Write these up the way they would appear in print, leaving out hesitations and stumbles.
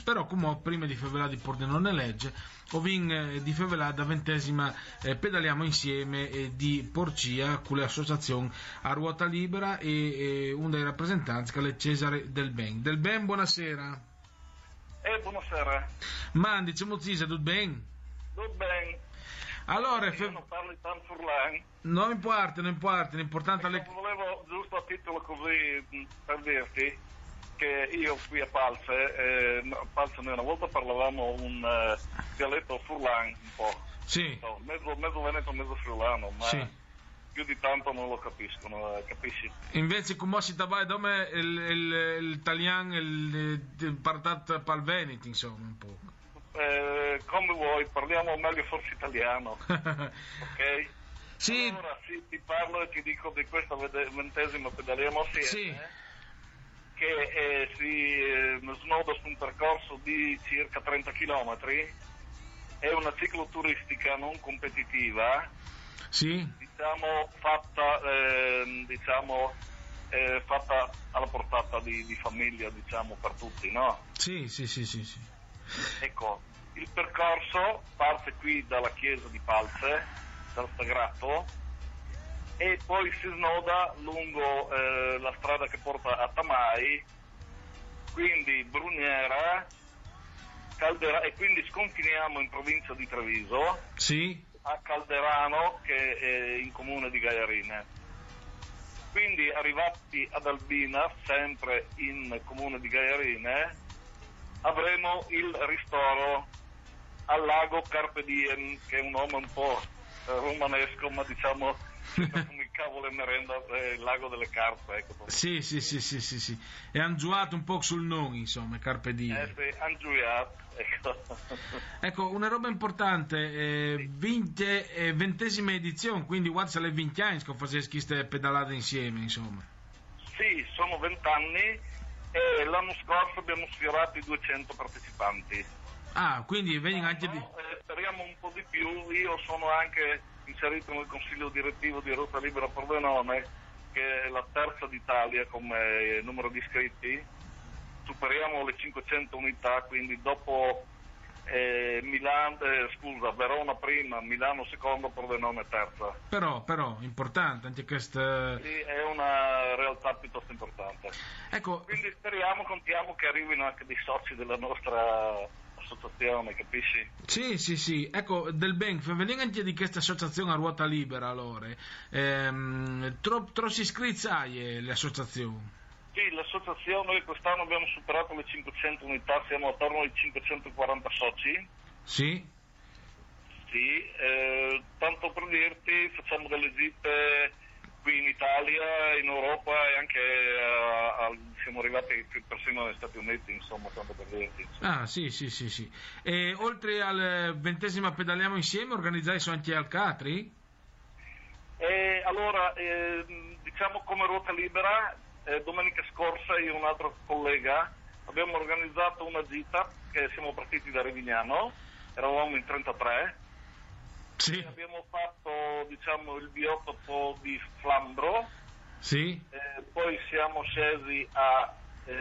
però come prima di Fevelà di Pordenone legge ovin di Fevelà da 20esima pedaliamo insieme di Porcia con l'associazione a ruota libera e uno dei rappresentanti che è Cesare Del Ben, buonasera. Buonasera. Ma diciamo Zisa, tutto bene? Tutto bene. Allora, io non parli tanto furlan. Non importa, l'importante è... Volevo giusto a titolo così per dirti che io qui a Palce noi una volta parlavamo un dialetto furlan un po'. Sì. No, mezzo veneto, mezzo friulano, ma sì. Più di tanto non lo capiscono, capisci? Invece come si va dove l'italiano il partat pal Veneto, insomma, un po'. Come vuoi, parliamo meglio forse italiano, ok? Sì. Allora sì, ti parlo e ti dico di questa 20esima pedaliamo assieme, sì. Che si snoda su un percorso di circa 30 km, è una cicloturistica non competitiva, sì. diciamo fatta alla portata di famiglia, diciamo, per tutti, no? Sì. Ecco, il percorso parte qui dalla chiesa di Palce, dal Sagrato, e poi si snoda lungo la strada che porta a Tamai, quindi Bruniera, Caldera, e quindi sconfiniamo in provincia di Treviso, sì. a Calderano, che è in comune di Gaiarine. Quindi arrivati ad Albina, sempre in comune di Gaiarine, avremo il ristoro al lago Carpe Diem, che è un nome un po' romanesco, ma diciamo come il cavolo e merenda, il lago delle carpe, ecco. Sì. E hanno giocato un po' sul nome, insomma, Carpe Diem. Sì, hanno giocato, ecco. Ecco, una roba importante, 20esima edizione, quindi guarda le 20 anni che facessi queste pedalate insieme, insomma. Sì, sono 20 anni e l'anno scorso abbiamo sfiorato i 200 partecipanti. Ah, quindi vedi anche di... speriamo un po' di più. Io sono anche inserito nel consiglio direttivo di Ruota Libera Pordenone, che è la terza d'Italia come numero di iscritti. Superiamo le 500 unità, quindi dopo Verona prima, Milano seconda, Pordenone terza. Però importante anche questa... Sì, è una realtà piuttosto importante. Ecco. Quindi contiamo che arrivino anche dei soci della nostra associazione, capisci? Sì. Ecco, Del Ben, venendo anche di questa associazione a ruota libera, allora, troppi iscritti hai le associazioni? Sì, l'associazione quest'anno abbiamo superato le 500 unità, siamo attorno ai 540 soci. Sì. Sì, tanto per dirti, facciamo delle gite qui in Italia, in Europa e anche siamo arrivati persino negli Stati Uniti, insomma, tanto per dirti. Insomma. Ah, sì. E oltre al 20esima pedaliamo insieme, organizzai anche al Catri? Allora, diciamo come ruota libera, domenica scorsa io e un altro collega abbiamo organizzato una gita, che siamo partiti da Rivignano, eravamo in 33. Sì. Abbiamo fatto, diciamo, il biotopo di Flambro. Sì. Poi siamo scesi a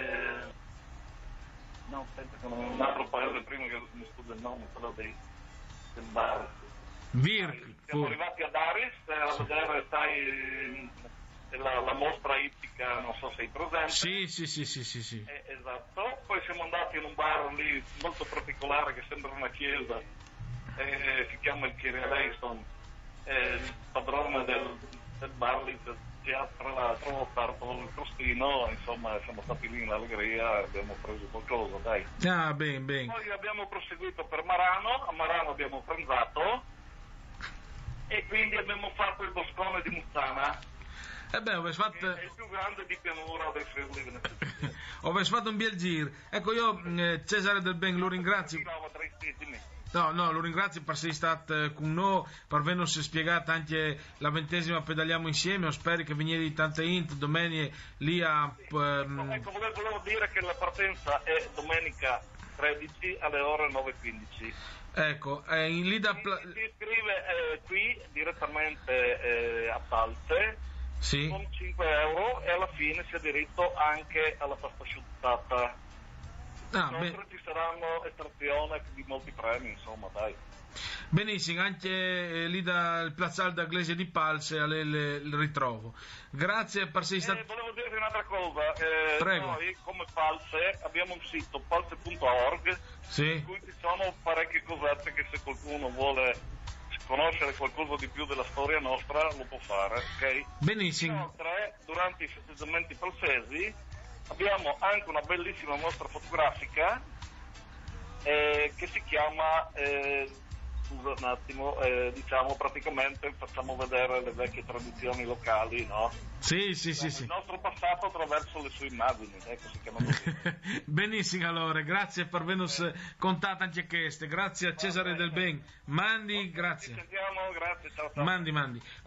no, aspetta, che non è un altro paese prima che mi scusa il nome, quello del bar. Siamo arrivati ad Aris a vedere, sai, la mostra ippica, non so se hai presente. Sì. Esatto. Poi siamo andati in un bar lì molto particolare che sembra una chiesa, si chiama il Kyrie Eleison, il padrone del bar lì tra l'altro parto il crostino, insomma siamo stati lì in allegria e abbiamo preso qualcosa, dai. Ah, bene. Poi abbiamo proseguito per Marano, a Marano abbiamo pranzato e quindi abbiamo fatto il boscone di Muzzana. Fatto... È il più grande di pianura del Friuli Venezia Giulia. Ho fatto un bel giro. Ecco, io Cesare Del Ben lo ringrazio. No, lo ringrazio per essere stato con noi, per averci spiegato anche la 20esima pedaliamo insieme. Spero che veniate tante int domenica lì a... Ecco, volevo dire che la partenza è domenica 13 alle ore 9:15. Ecco, lì da... Si iscrive qui direttamente a Palce, sì. Con 5 euro e alla fine si ha diritto anche alla pasta asciuttata. Inoltre ci saranno estrazione di molti premi, insomma, dai. Benissimo, anche lì dal Piazzale d'Aglese di Palse il ritrovo. Grazie per essere stato. Volevo dirvi un'altra cosa. Prego. Noi come Palse abbiamo un sito palse.org, Sì. in cui ci sono parecchie cosette che se qualcuno vuole conoscere qualcosa di più della storia nostra lo può fare, ok? Benissimo. Inoltre, durante i festeggiamenti palsesi abbiamo anche una bellissima mostra fotografica che si chiama scusa un attimo, diciamo praticamente facciamo vedere le vecchie tradizioni locali, no? Sì. Il nostro passato attraverso le sue immagini, ecco, si chiama così. Benissimo, allora, grazie per averci contato anche queste, grazie a Cesare Del Ben, Mandi, grazie. Ci sentiamo, grazie, ciao. Mandi.